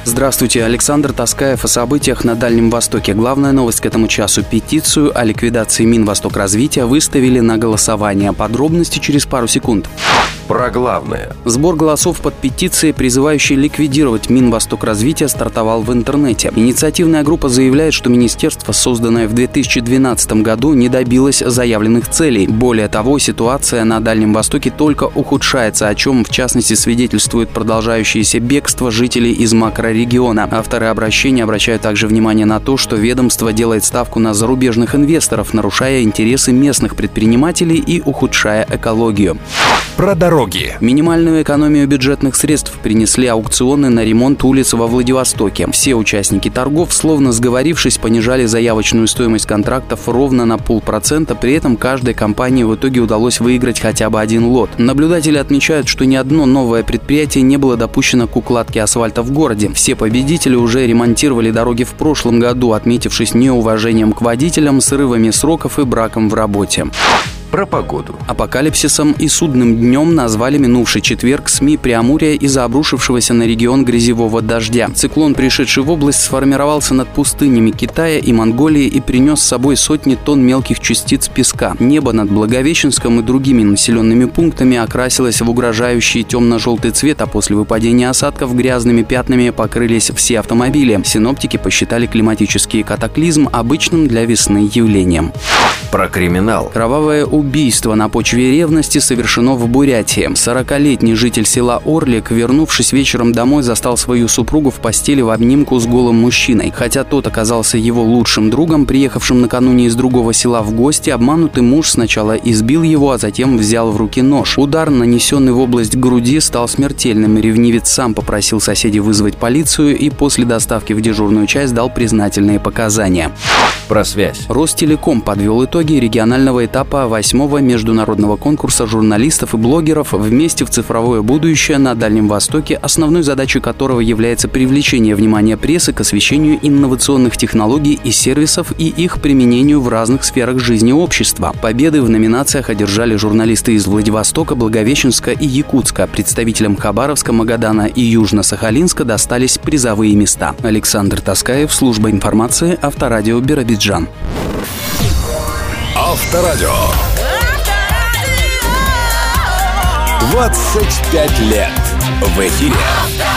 Здравствуйте, Александр Таскаев о событиях на Дальнем Востоке. Главная новость к этому часу. Петицию о ликвидации мин «Восток-развития» выставили на голосование. Подробности через пару секунд. Про главное. Сбор голосов под петицией, призывающей ликвидировать мин «Восток-развития», стартовал в интернете. Инициативная группа заявляет, что министерство, созданное в 2012 году, не добилось заявленных целей. Более того, ситуация на Дальнем Востоке только ухудшается, о чем, в частности, свидетельствует продолжающееся бегство жителей из макрорегиона. Авторы обращения обращают также внимание на то, что ведомство делает ставку на зарубежных инвесторов, нарушая интересы местных предпринимателей и ухудшая экологию. Про дороги. Минимальную экономию бюджетных средств принесли аукционы на ремонт улиц во Владивостоке. Все участники торгов, словно сговорившись, понижали заявочную стоимость контрактов ровно на 0,5%, при этом каждой компании в итоге удалось выиграть хотя бы один лот. Наблюдатели отмечают, что ни одно новое предприятие не было допущено к укладке асфальта в городе. Все победители уже ремонтировали дороги в прошлом году, отметившись неуважением к водителям, срывами сроков и браком в работе. Про погоду. Апокалипсисом и судным днем назвали минувший четверг СМИ Преамурья из-за обрушившегося на регион грязевого дождя. Циклон, пришедший в область, сформировался над пустынями Китая и Монголии и принес с собой сотни тонн мелких частиц песка. Небо над Благовещенском и другими населенными пунктами окрасилось в угрожающий темно-желтый цвет, а после выпадения осадков грязными пятнами покрылись все автомобили. Синоптики посчитали климатический катаклизм обычным для весны явлением. Про криминал. Кровавое убийство на почве ревности совершено в Бурятии. 40-летний житель села Орлик, вернувшись вечером домой, застал свою супругу в постели в обнимку с голым мужчиной. Хотя тот оказался его лучшим другом, приехавшим накануне из другого села в гости, обманутый муж сначала избил его, а затем взял в руки нож. Удар, нанесенный в область груди, стал смертельным. Ревнивец сам попросил соседей вызвать полицию и после доставки в дежурную часть дал признательные показания. Про связь. Ростелеком подвел итоги регионального этапа 8-го международного конкурса журналистов и блогеров «Вместе в цифровое будущее» на Дальнем Востоке, основной задачей которого является привлечение внимания прессы к освещению инновационных технологий и сервисов и их применению в разных сферах жизни общества. Победы в номинациях одержали журналисты из Владивостока, Благовещенска и Якутска. Представителям Хабаровска, Магадана и Южно-Сахалинска достались призовые места. Александр Таскаев, служба информации, Авторадио Биробиджан. Авторадио. 25 лет в эфире.